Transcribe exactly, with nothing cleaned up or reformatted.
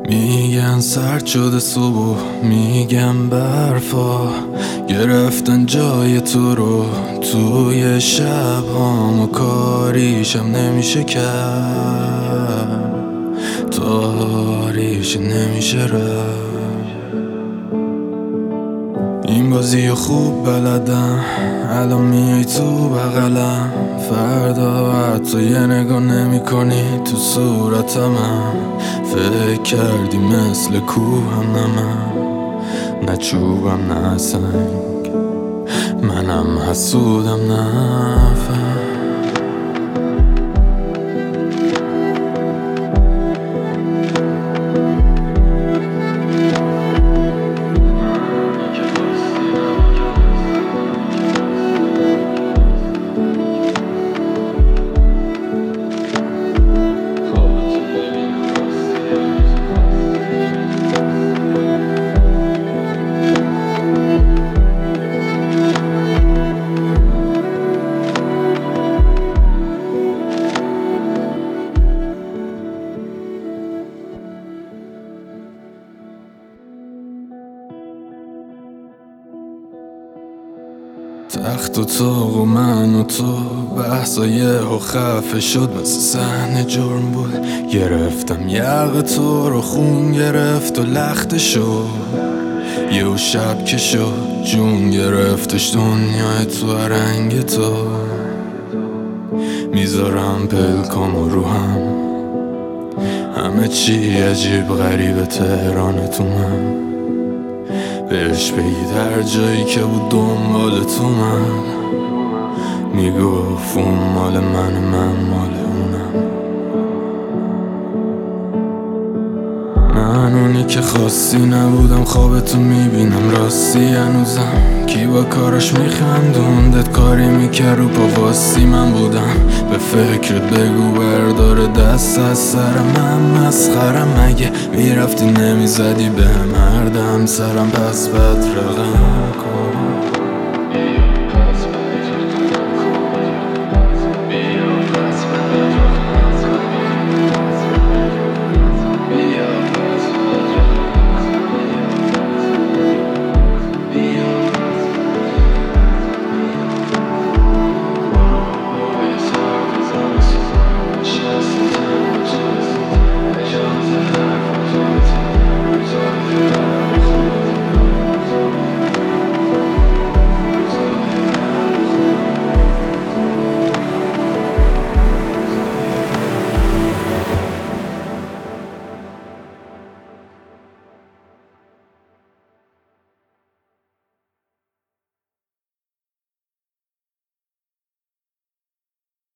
میگن سرد شده صبح، میگن برفا گرفتن جای تو رو توی شب هامو، کاریشم نمیشه کرد، تاریش نمیشه رفت. این بازی خوب بلدم، الان میای تو بغلم، فردا حتی یه نگاه نمی کنی تو صورتم. فکر کردی مثل کوهم نمم، نه چوبم نه سنگ، منم حسودم نفهم. تخت و تاق و من و تو، بحثا یهو خفه شد، واسه صحنه جرم بود. گرفتم یق تو رو، خون گرفت و لخته شد، یهو شب که شد جون گرفتش دنیای تو، رنگ تو میذارم پلکامو رو هم، همه چی عجیب غریب تهران تو من. بهش بگید هر جایی که بود دنبال تو من، میگفت اون مال من، من مال اونم. من اونی که خواستی نبودم، خوابتو میبینم راستی هنوزم. کی با کاراش میخندوندت، کاری میکرد رو پاواستی من بودم. به فکرت بگو برداره دست از سرم، من مسخرم مگه؟ میرفتی نمیزدی به هم هر دم سرم، پس بدرقم کن.